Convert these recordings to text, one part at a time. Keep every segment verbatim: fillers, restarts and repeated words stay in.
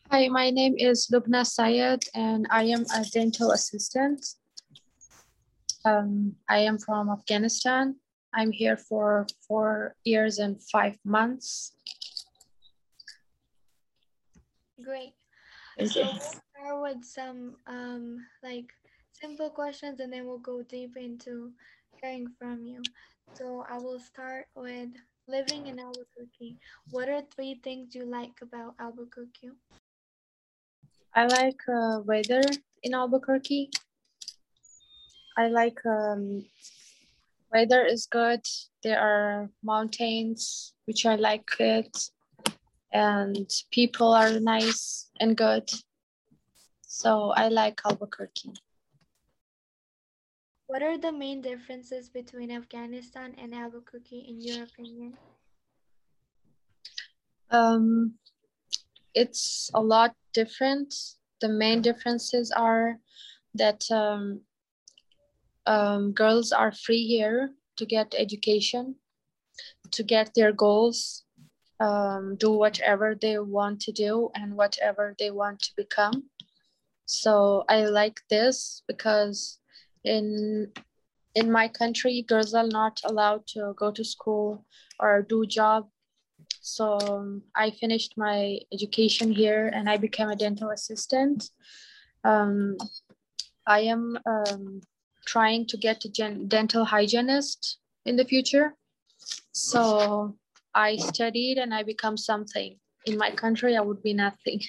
Hi, my name is Lubna Sayed and I am a dental assistant. Um, I am from Afghanistan. I'm here for four years and five months. Great. Thank So you. we'll start with some um like simple questions and then we'll go deep into hearing from you. So I will start with living in Albuquerque. What are three things you like about Albuquerque? I like uh, weather in Albuquerque. I like um, weather is good. There are mountains, which I like it, and people are nice and good. So I like Albuquerque. What are the main differences between Afghanistan and Albuquerque in your opinion? Um, it's a lot different. The main differences are that um, um, girls are free here to get education, to get their goals, um, do whatever they want to do and whatever they want to become. So I like this because in in my country, girls are not allowed to go to school or do job. So um, I finished my education here and I became a dental assistant. Um, I am um, trying to get a gen- dental hygienist in the future. So I studied and I become something. In my country, I would be nothing.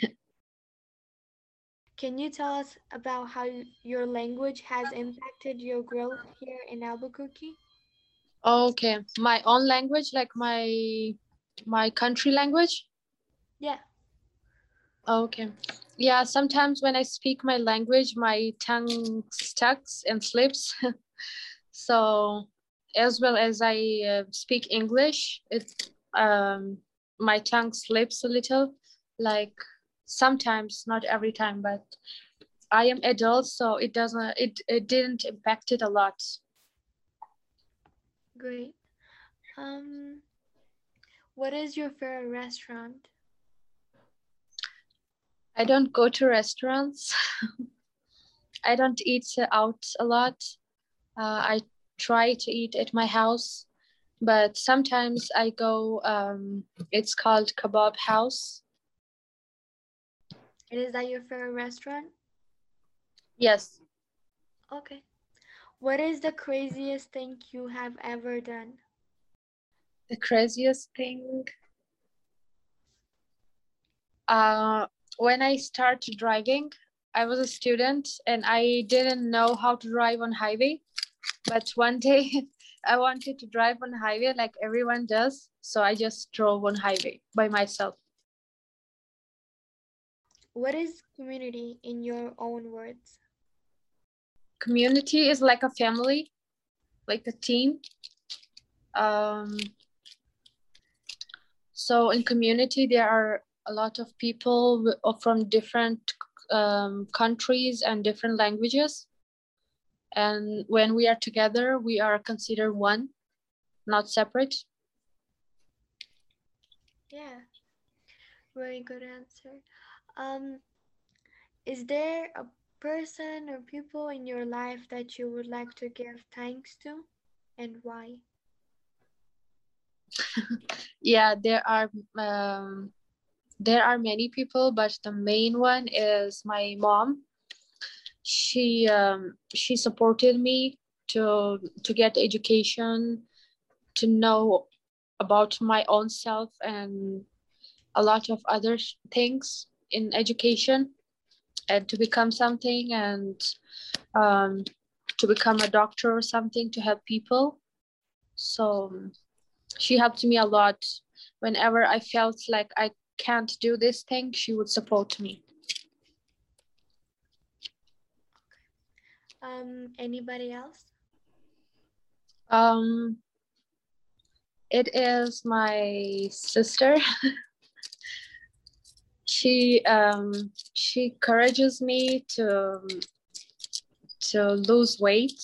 Can you tell us about how y- your language has impacted your growth here in Albuquerque? Okay, my own language, like my my country language. Yeah. Okay, yeah. Sometimes when I speak my language, my tongue stucks and slips. So as well as I uh, speak English, it um my tongue slips a little. Like sometimes, not every time, but I am adult, so it doesn't. It it didn't impact it a lot. Great. Um, what is your favorite restaurant? I don't go to restaurants. I don't eat out a lot. Uh, I try to eat at my house, but sometimes I go. Um, it's called Kebab House. And is that your favorite restaurant? Yes, Okay. What is the craziest thing you have ever done? the craziest thing. Uh, when I started driving, I was a student and I didn't know how to drive on highway. But one day I wanted to drive on highway like everyone does, so I just drove on highway by myself. What is community in your own words? Community is like a family, like a team. Um, so in community there are a lot of people from different um, countries and different languages. And when we are together, we are considered one, not separate. Yeah, very good answer. Um, is there a person or people in your life that you would like to give thanks to and why? Yeah, there are um, there are many people, but the main one is my mom. She um, she supported me to to get education, to know about my own self and a lot of other things in education, and to become something, and um, to become a doctor or something to help people. So she helped me a lot. Whenever I felt like I can't do this thing, she would support me. Um, anybody else? Um, it is my sister. She um she encourages me to to lose weight.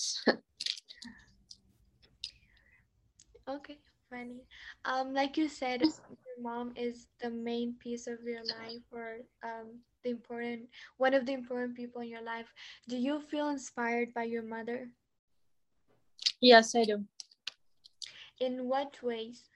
Okay, funny. Um, like you said, your mom is the main piece of your life, or um, the important, one of the important people in your life. Do you feel inspired by your mother? Yes, I do. In what ways?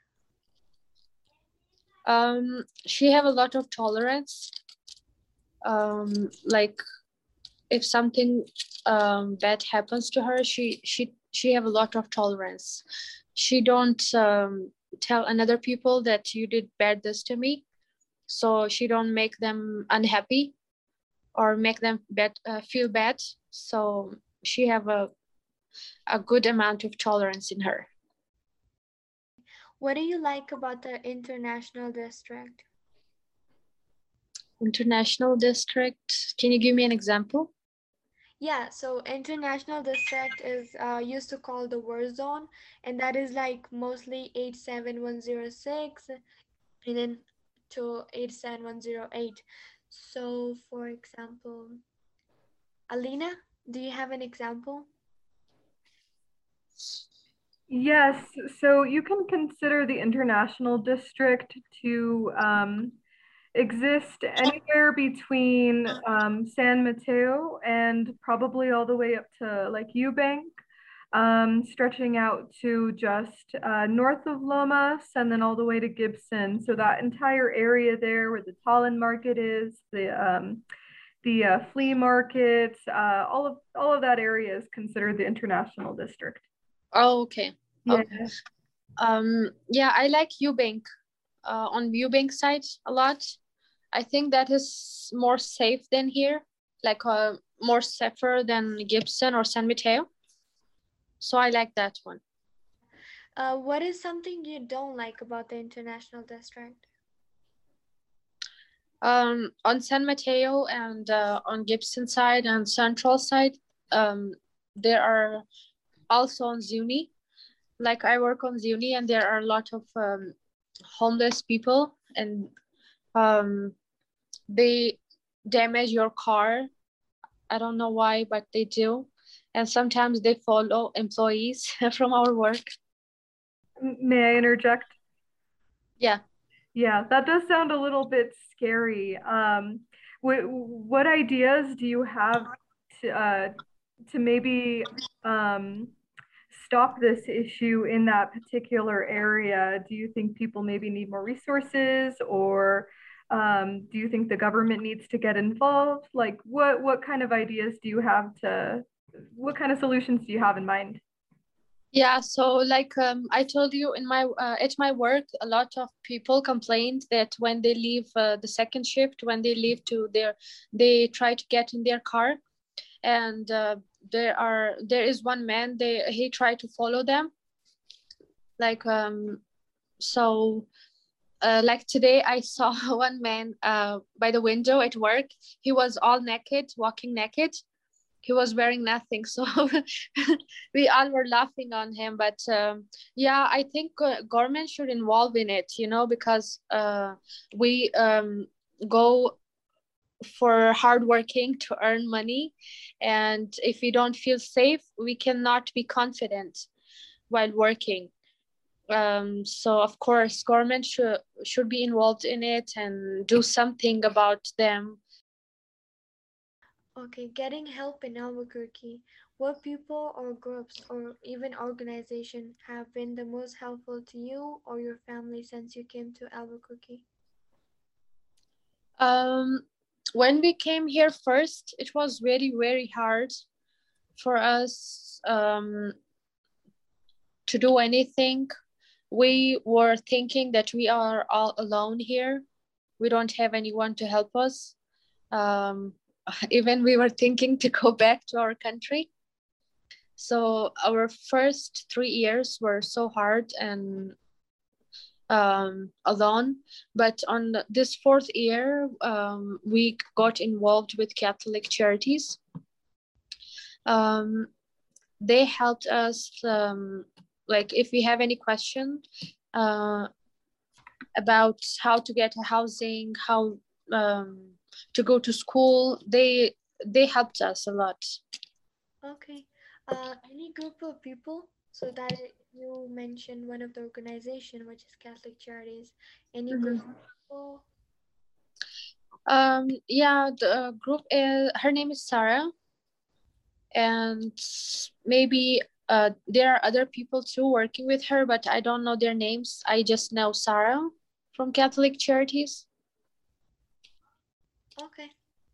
Um, she have a lot of tolerance. Um, like if something um, bad happens to her, she she she have a lot of tolerance. She don't um, tell another people that you did bad this to me, so she don't make them unhappy or make them bad, uh, feel bad. So she have a a good amount of tolerance in her. What do you like about the international district? International district. Can you give me an example? Yeah, so international district is uh, used to call the war zone, and that is like mostly eight seven one zero six and then to eight seven one zero eight. So, for example, Alina, do you have an example? Yes, so you can consider the international district to um, exist anywhere between um, San Mateo and probably all the way up to like Eubank, um, stretching out to just uh, north of Lomas and then all the way to Gibson. So that entire area there where the Tallinn market is, the um, the uh, flea market, uh, all of all of that area is considered the international district. Oh, okay. Yeah. Okay. Um, yeah, I like Eubank. Uh, on Eubank side a lot. I think that is more safe than here, like uh, more safer than Gibson or San Mateo. So I like that one. Uh, what is something you don't like about the international district? Um, on San Mateo and uh, on Gibson side and Central side, um, there are also on Zuni. Like I work on Zuni, and there are a lot of um, homeless people, and um, they damage your car. I don't know why, but they do. And sometimes they follow employees from our work. May I interject? Yeah. Yeah, that does sound a little bit scary. Um, what what ideas do you have to uh, to maybe um, stop this issue in that particular area? Do you think people maybe need more resources, or um, do you think the government needs to get involved? Like, what what kind of ideas do you have to? What kind of solutions do you have in mind? Yeah, so like um, I told you in my uh, at my work, a lot of people complained that when they leave uh, the second shift, when they leave to their, they try to get in their car, and uh, there are there is one man, they he tried to follow them, like um so uh, like today I saw one man uh by the window at work. He was all naked, walking naked. He was wearing nothing, so we all were laughing on him. But um, yeah, I think uh, government should involve in it, you know, because uh, we um, go for hard working to earn money, and if we don't feel safe, we cannot be confident while working. Um, so of course government should should be involved in it and do something about them. Okay, getting help in Albuquerque. What people or groups or even organization have been the most helpful to you or your family since you came to Albuquerque? Um, when we came here first, it was very, very hard for us um, to do anything. We were thinking that we are all alone here. We don't have anyone to help us. Um, even we were thinking to go back to our country. So our first three years were so hard and um, alone. But on this fourth year, um, we got involved with Catholic Charities. Um, they helped us, um, like if we have any question uh, about how to get a housing, how um, to go to school, they they helped us a lot. Okay. Uh, any group of people so that you mentioned one of the organization, which is Catholic Charities. Any group Mhm. of people? Um, yeah, the group is, her name is Sarah, and maybe uh, there are other people too working with her, but I don't know their names. I just know Sarah from Catholic Charities. Okay.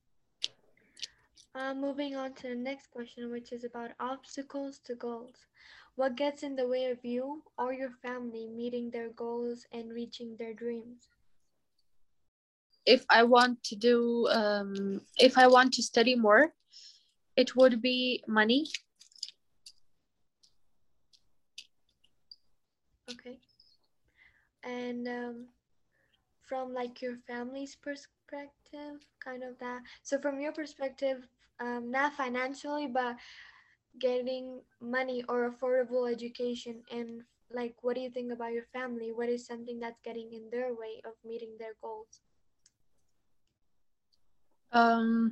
Uh, moving on to the next question, which is about obstacles to goals. What gets in the way of you or your family meeting their goals and reaching their dreams? If I want to do, um, if I want to study more, it would be money. Okay. And um, from like your family's perspective, kind of that. So from your perspective, um, not financially, but getting money or affordable education, and like what do you think about your family? What is something that's getting in their way of meeting their goals? Um,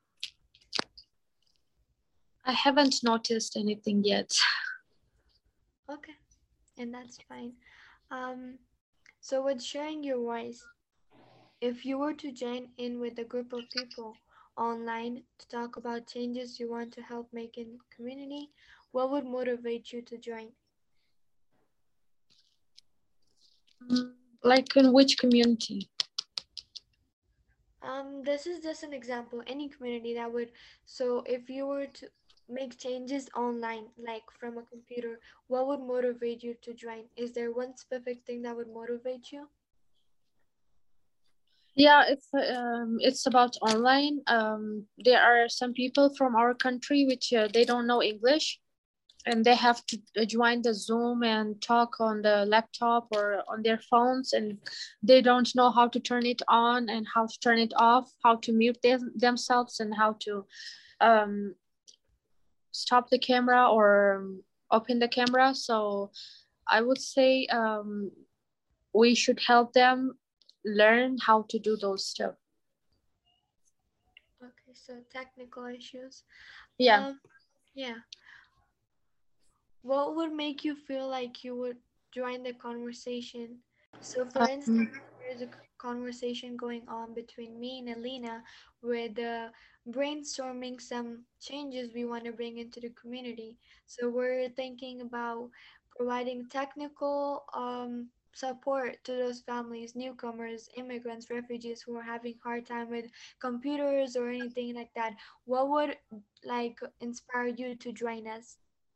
I haven't noticed anything yet. Okay, and that's fine. Um, so with sharing your voice, if you were to join in with a group of people online to talk about changes you want to help make in community, what would motivate you to join? Mm, like in which community? Um, this is just an example. Any community that would, so if you were to make changes online, like from a computer, what would motivate you to join? Is there one specific thing that would motivate you? Yeah, if um, it's about online, um, there are some people from our country which uh, they don't know English, and they have to uh, join the Zoom and talk on the laptop or on their phones, and they don't know how to turn it on and how to turn it off, how to mute them, themselves, and how to um, stop the camera or um, open the camera. So I would say um, we should help them learn how to do those stuff. Okay, so technical issues. Yeah. Um, yeah. What would make you feel like you would join the conversation? So, for instance, Um, there's a c- conversation going on between me and Alina with uh, brainstorming some changes we want to bring into the community. So, we're thinking about providing technical um, support to those families, newcomers, immigrants, refugees who are having hard time with computers or anything like that. What would like inspire you to join us?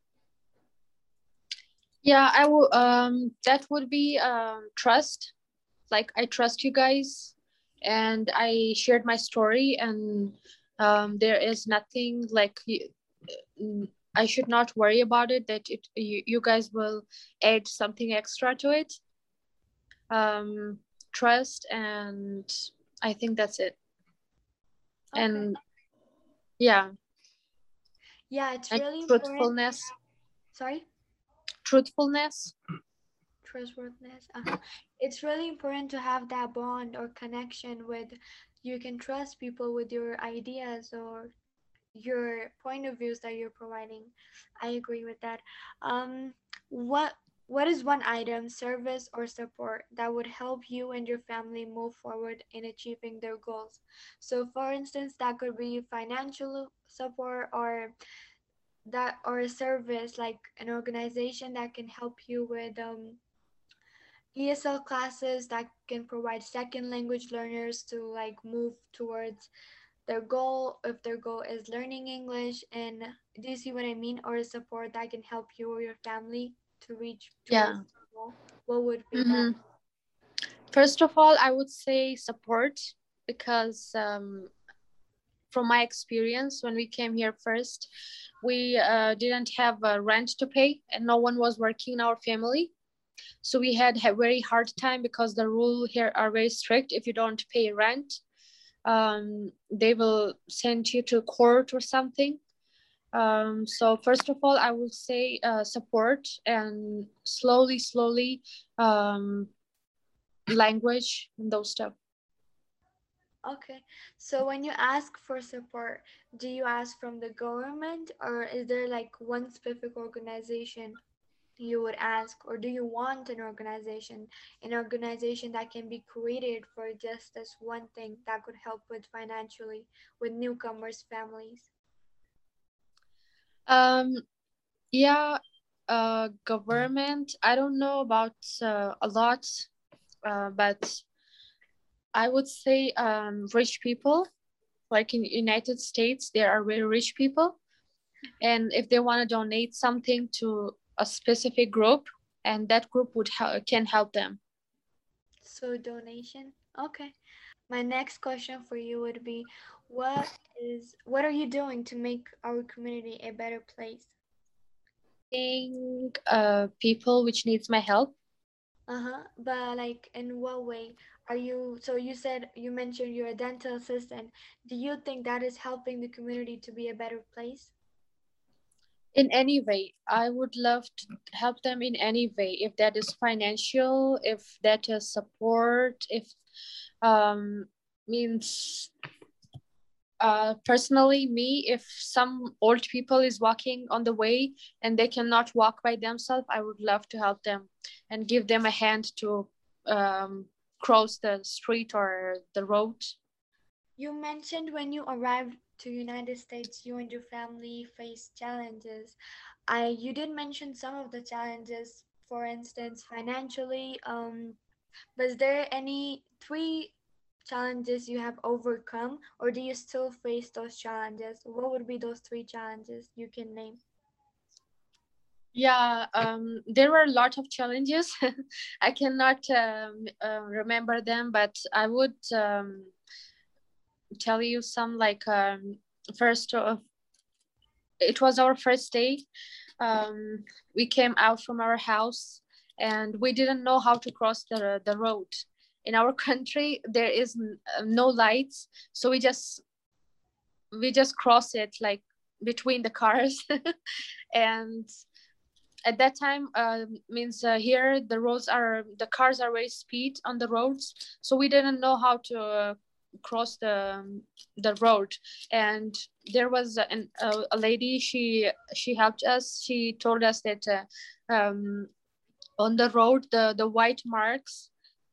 yeah, I will. Um, that would be um trust. Like I trust you guys, and I shared my story, and um, there is nothing like you, mm, I should not worry about it. That it you, you guys will add something extra to it. Um, trust, and I think that's it. Okay. And yeah, Yeah, it's and really important. truthfulness, Sorry? truthfulness. Trustworthiness. Uh-huh. It's really important to have that bond or connection with you can trust people with your ideas or your point of views that you're providing. I agree with that. Um, what what is one item, service, or support that would help you and your family move forward in achieving their goals? So, for instance, that could be financial support or that or a service like an organization that can help you with um, E S L classes that can provide second language learners to like move towards their goal if their goal is learning English. And do you see what I mean? Or a support that can help you or your family to reach towards Yeah. the goal. What would be that? Mm-hmm. First of all, I would say support because um, from my experience, when we came here first, we uh, didn't have a rent to pay, and no one was working in our family. So we had a very hard time because the rule here are very strict. If you don't pay rent, um, they will send you to court or something. Um, so first of all, I would say uh, support, and slowly, slowly, um, language and those stuff. Okay. So when you ask for support, do you ask from the government or is there like one specific organization? you would ask, or do you want an organization, an organization that can be created for just this one thing that could help with financially with newcomers' families? Um, yeah, uh, government, I don't know about uh, a lot, uh, but I would say um, rich people, like in United States, there are very rich people. And if they want to donate something to a specific group, and that group would help, can help them. So donation. Okay. My next question for you would be, what is what are you doing to make our community a better place? Helping uh, people which needs my help. Uh-huh. But like in what way are you, so you said you mentioned you're a dental assistant. Do you think that is helping the community to be a better place? In any way, I would love to help them in any way, if that is financial, if that is support, if um means uh personally me, if some old people is walking on the way and they cannot walk by themselves, I would love to help them and give them a hand to um cross the street or the road. You mentioned when you arrived to United States, you and your family faced challenges. I you did mention some of the challenges, for instance, financially. Um, was there any three challenges you have overcome, or do you still face those challenges? What would be those three challenges you can name? Yeah, um, there were a lot of challenges. I cannot um, uh, remember them, but I would um, tell you some. Like um, first, uh, it was our first day. Um, we came out from our house, and we didn't know how to cross the the road. In our country, there is n- uh, no lights, so we just we just cross it like between the cars, and at that time uh, means uh, here the roads are the cars are very speed on the roads, so we didn't know how to uh, cross the the road. And there was a, an, a, a lady, she she helped us. She told us that uh, um, on the road, the the white marks,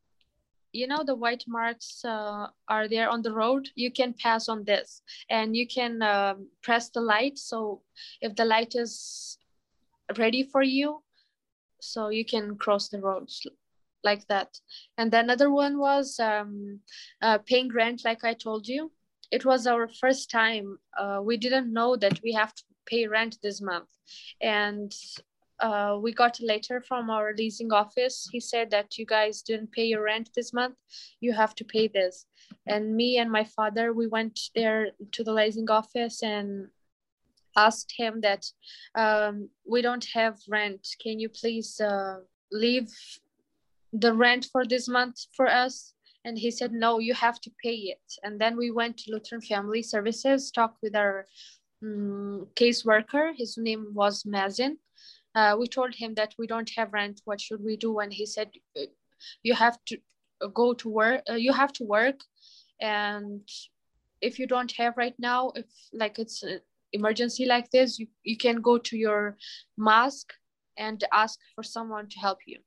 you know, the white marks uh, are there on the road, you can pass on this, and you can um press the light, so if the light is ready for you, so you can cross the roads like that. And the another one was um, uh, paying rent, like I told you. It was our first time. Uh, we didn't know that we have to pay rent this month. And uh, we got a letter from our leasing office. He said that you guys didn't pay your rent this month. You have to pay this. And me and my father, we went there to the leasing office and asked him that um, we don't have rent. Can you please uh, leave the rent for this month for us? And he said, no, you have to pay it. And then we went to Lutheran Family Services, talked with our um, caseworker. His name was Mazin. Uh, we told him that we don't have rent. What should we do? And he said, you have to go to work. Uh, you have to work. And if you don't have right now, if like it's an emergency like this, you, you can go to your mosque and ask for someone to help you.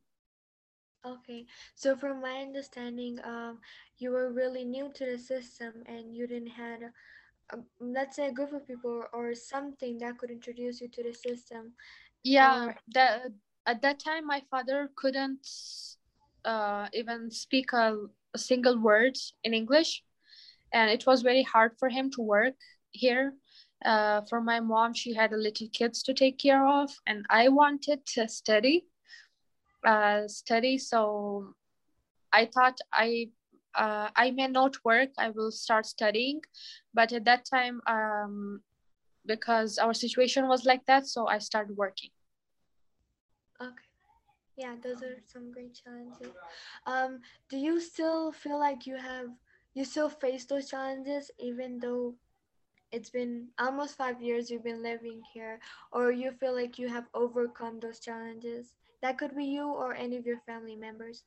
Okay, so from my understanding, um, you were really new to the system and you didn't had, a, let's say, a group of people or something that could introduce you to the system. Yeah, Um, that at that time my father couldn't uh, even speak a, a single word in English, and it was very hard for him to work here. Uh, for my mom, she had a little kids to take care of, and I wanted to study, uh, study. So I thought I, uh, I may not work. I will start studying, but at that time, um, because our situation was like that, so I started working. okay, yeah, those are some great challenges. Um, do you still feel like you have, you still face those challenges even though it's been almost five years you've been living here, or you feel like you have overcome those challenges? That could be you or any of your family members.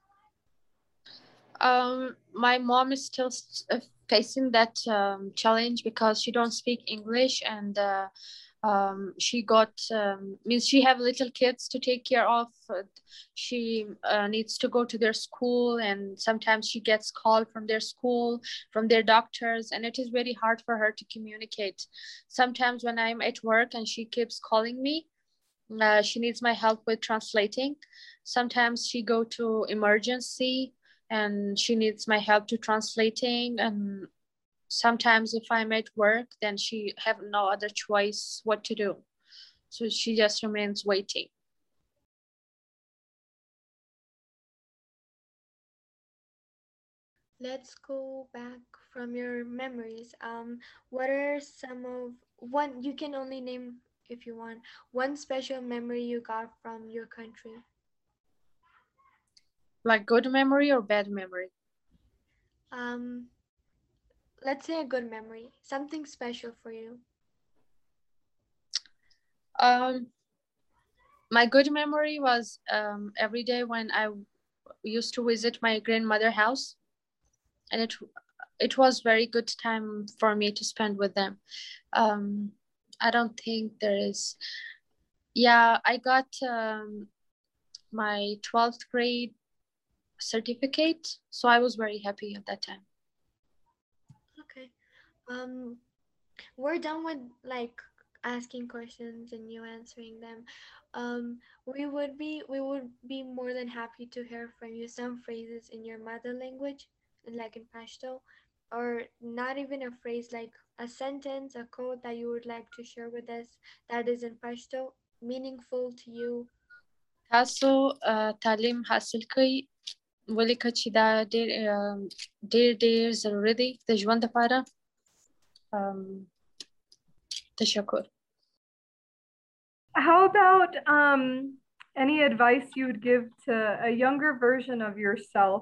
Um, my mom is still s- uh, facing that um, challenge because she don't speak English, and uh, Um, she got um, means she have little kids to take care of. She uh, needs to go to their school, and sometimes she gets called from their school, from their doctors, and it is very hard for her to communicate. Sometimes when I'm at work and she keeps calling me, uh, she needs my help with translating. Sometimes she go to emergency and she needs my help to translating. And sometimes if I'm at work, then she have no other choice what to do. So she just remains waiting. Let's go back from your memories. Um, what are some of one you can only name if you want one special memory you got from your country? Like good memory or bad memory? Um, let's say a good memory, something special for you. Um, my good memory was um, every day when I used to visit my grandmother house, and it it was very good time for me to spend with them. Um, I don't think there is. Yeah, I got um, my twelfth grade certificate, so I was very happy at that time. Okay. Um, we're done with like asking questions and you answering them. Um, we would be we would be more than happy to hear from you some phrases in your mother language, like in Pashto, or not even a phrase, like a sentence, a quote that you would like to share with us that is in Pashto, meaningful to you. تاسو uh, تعلیم حاصل کړئ ولیکه چې دا ډېر uh, ډېر ډېر ضروري دی د ژوند لپاره. um, تشکر. How about um, any advice you would give to a younger version of yourself?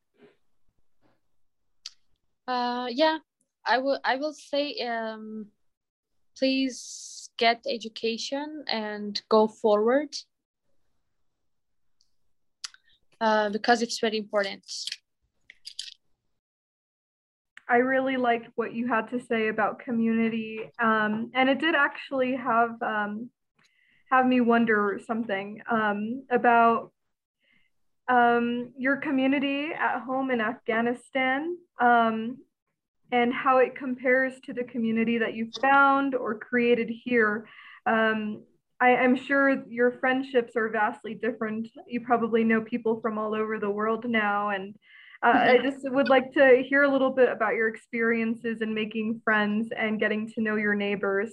Uh, yeah, I will. I will say, um, please get education and go forward, uh, because it's very important. I really liked what you had to say about community, um, and it did actually have um, have me wonder something um, about um, your community at home in Afghanistan, um, and how it compares to the community that you found or created here. Um, I, I'm sure your friendships are vastly different. You probably know people from all over the world now, and uh, I just would like to hear a little bit about your experiences in making friends and getting to know your neighbors.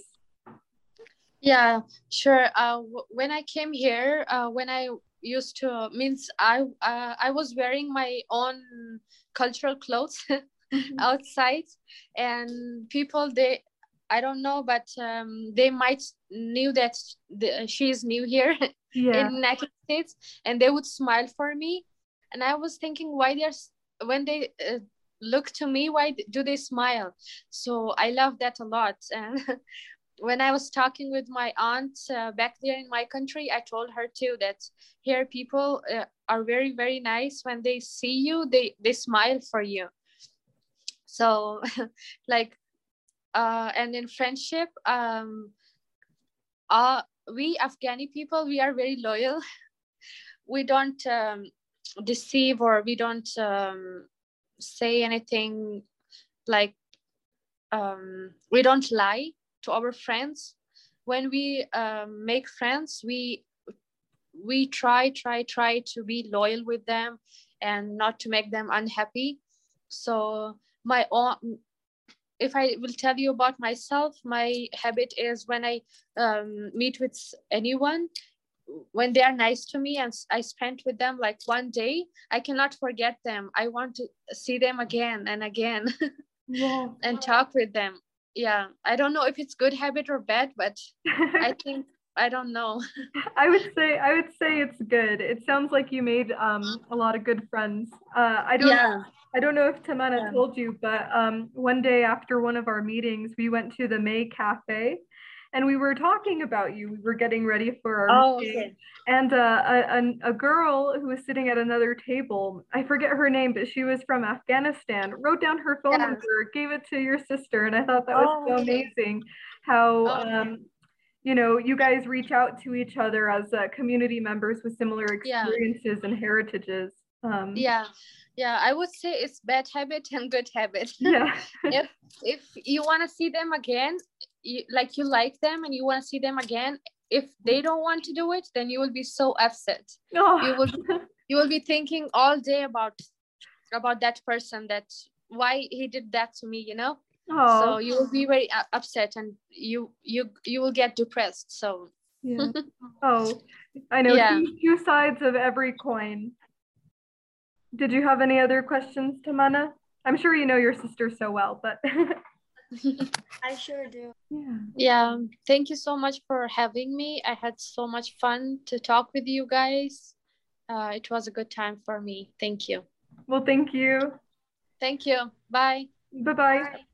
Yeah, sure. Uh, w- when I came here, uh, when I used to means I uh, I was wearing my own cultural clothes outside, and people they I don't know, but um, they might knew that the, she is new here Yeah. in the United States, and they would smile for me, and I was thinking why they're s- when they uh, look to me, why do they smile? So I love that a lot. And when I was talking with my aunt uh, back there in my country, I told her too that here people uh, are very very nice. When they see you, they they smile for you. So like uh and in friendship, um uh we Afghani people, we are very loyal. We don't um, deceive, or we don't um, say anything like um we don't lie to our friends. When we um, make friends, we we try try try to be loyal with them and not to make them unhappy. So my own, if I will tell you about myself, my habit is when I um, meet with anyone, when they are nice to me and I spent with them like one day, I cannot forget them. I want to see them again and again. Yeah. And talk with them. Yeah, I don't know if it's good habit or bad, but I think I don't know. I would say I would say it's good. It sounds like you made um, a lot of good friends. Uh, I don't Yeah. I don't know if Tamana Yeah. told you, but um, one day after one of our meetings, we went to the May Cafe, and we were talking about you. We were getting ready for our Oh, meeting, okay. and uh, a, a a girl who was sitting at another table, I forget her name, but she was from Afghanistan, wrote down her phone Yeah. number, gave it to your sister, and I thought that was Oh, so okay. amazing how Oh, okay. um, you know, you guys reach out to each other as uh, community members with similar Yeah. experiences and heritages. Um, Yeah, yeah, I would say it's bad habit and good habit. yeah. if if you want to see them again, you, like you like them and you want to see them again, if they don't want to do it, then you will be so upset. Oh. You will you will be thinking all day about about that person, that why he did that to me, you know. Oh. So you will be very uh, upset, and you you you will get depressed. So yeah. Oh, I know. Yeah. Two, two sides of every coin. Did you have any other questions, Tamanna? I'm sure you know your sister so well, but I sure do. yeah. Yeah, thank you so much for having me. I had so much fun to talk with you guys. Uh, it was a good time for me. Thank you. Well, thank you. Thank you. Bye. Bye-bye. Bye.